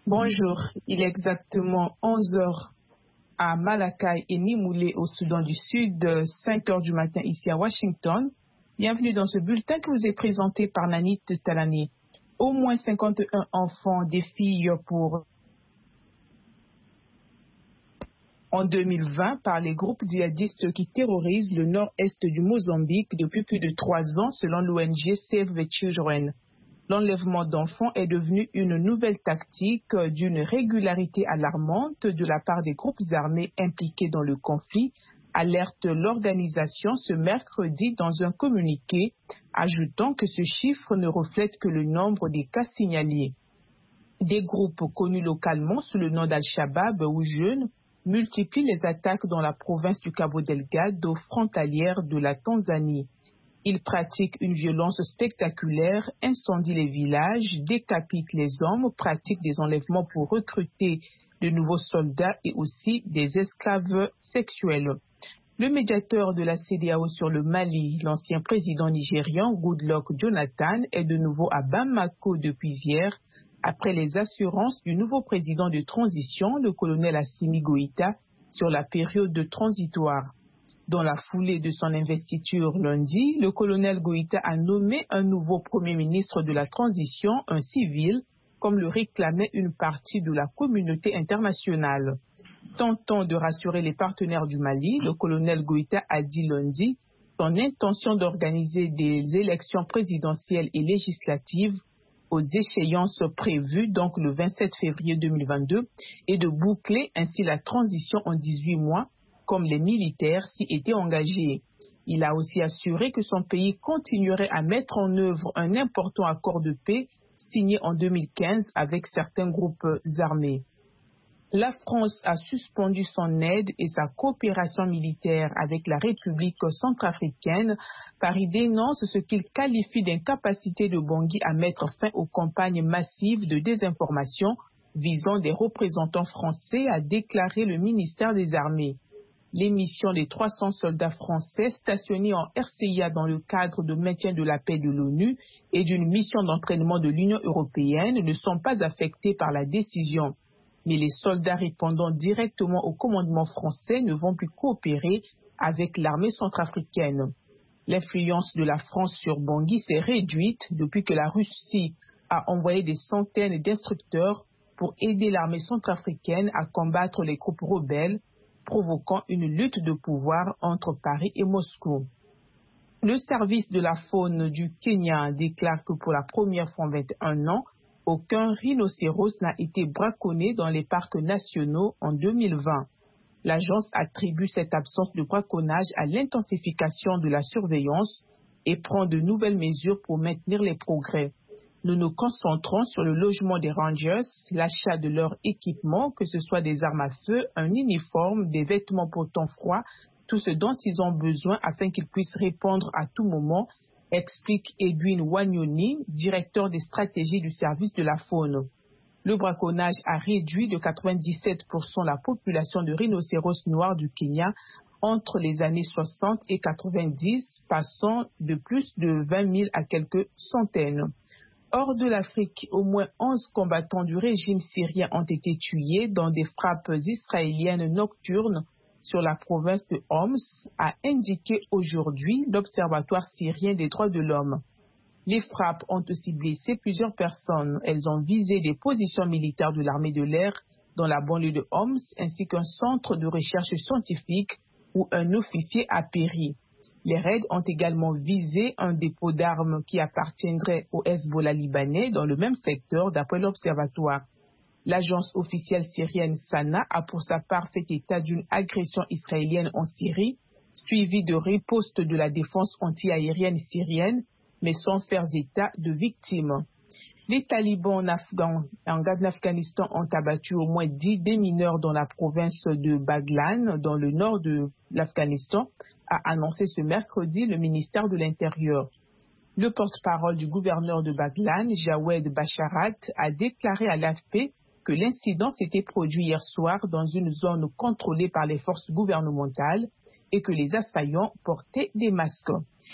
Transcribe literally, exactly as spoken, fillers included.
Bonjour, il est exactement onze heures à Malakai et Nimoulé au Soudan du Sud, cinq heures du matin ici à Washington. Bienvenue dans ce bulletin qui vous est présenté par Nanit Talani. Au moins cinquante et un enfants, des filles pour en deux mille vingt par les groupes djihadistes qui terrorisent le nord-est du Mozambique depuis plus de trois ans selon l'O N G Save the Children. L'enlèvement d'enfants est devenu une nouvelle tactique d'une régularité alarmante de la part des groupes armés impliqués dans le conflit, alerte l'organisation ce mercredi dans un communiqué, ajoutant que ce chiffre ne reflète que le nombre des cas signalés. Des groupes connus localement sous le nom d'Al-Shabaab ou jeunes multiplient les attaques dans la province du Cabo Delgado, frontalière de la Tanzanie. Ils pratiquent une violence spectaculaire, incendient les villages, décapitent les hommes, pratiquent des enlèvements pour recruter de nouveaux soldats et aussi des esclaves sexuels. Le médiateur de la C D A O sur le Mali, l'ancien président nigérian Goodluck Jonathan, est de nouveau à Bamako depuis hier, après les assurances du nouveau président de transition, le colonel Assimi Goïta, sur la période de transitoire. Dans la foulée de son investiture lundi, le colonel Goïta a nommé un nouveau premier ministre de la transition, un civil, comme le réclamait une partie de la communauté internationale. Tentant de rassurer les partenaires du Mali, le colonel Goïta a dit lundi son intention d'organiser des élections présidentielles et législatives aux échéances prévues, donc le vingt-sept février deux mille vingt-deux, et de boucler ainsi la transition en dix-huit mois, comme les militaires s'y étaient engagés. Il a aussi assuré que son pays continuerait à mettre en œuvre un important accord de paix signé en deux mille quinze avec certains groupes armés. La France a suspendu son aide et sa coopération militaire avec la République centrafricaine. Paris dénonce ce qu'il qualifie d'incapacité de Bangui à mettre fin aux campagnes massives de désinformation visant des représentants français, a déclaré le ministère des Armées. Les missions des trois cents soldats français stationnés en R C I A dans le cadre de maintien de la paix de l'ONU et d'une mission d'entraînement de l'Union européenne ne sont pas affectées par la décision. Mais les soldats répondant directement au commandement français ne vont plus coopérer avec l'armée centrafricaine. L'influence de la France sur Bangui s'est réduite depuis que la Russie a envoyé des centaines d'instructeurs pour aider l'armée centrafricaine à combattre les groupes rebelles, provoquant une lutte de pouvoir entre Paris et Moscou. Le service de la faune du Kenya déclare que pour la première fois en vingt et un ans, aucun rhinocéros n'a été braconné dans les parcs nationaux en deux mille vingt. L'agence attribue cette absence de braconnage à l'intensification de la surveillance et prend de nouvelles mesures pour maintenir les progrès. Nous nous concentrons sur le logement des rangers, l'achat de leur équipement, que ce soit des armes à feu, un uniforme, des vêtements pour temps froid, tout ce dont ils ont besoin afin qu'ils puissent répondre à tout moment, explique Edwin Wanyoni, directeur des stratégies du service de la faune. Le braconnage a réduit de quatre-vingt-dix-sept pour cent la population de rhinocéros noirs du Kenya entre les années soixante et quatre-vingt-dix, passant de plus de vingt mille à quelques centaines. Hors de l'Afrique, au moins onze combattants du régime syrien ont été tués dans des frappes israéliennes nocturnes sur la province de Homs, a indiqué aujourd'hui l'Observatoire syrien des droits de l'homme. Les frappes ont aussi blessé plusieurs personnes. Elles ont visé des positions militaires de l'armée de l'air dans la banlieue de Homs, ainsi qu'un centre de recherche scientifique où un officier a péri. Les raids ont également visé un dépôt d'armes qui appartiendrait au Hezbollah libanais dans le même secteur, d'après l'Observatoire. L'agence officielle syrienne Sana a pour sa part fait état d'une agression israélienne en Syrie, suivie de ripostes de la défense antiaérienne syrienne, mais sans faire état de victimes. Les talibans en, Afghan, en Afghanistan ont abattu au moins dix démineurs dans la province de Baghlan, dans le nord de l'Afghanistan, a annoncé ce mercredi le ministère de l'Intérieur. Le porte-parole du gouverneur de Baghlan, Jawed Basharat, a déclaré à l'A F P que l'incident s'était produit hier soir dans une zone contrôlée par les forces gouvernementales et que les assaillants portaient des masques.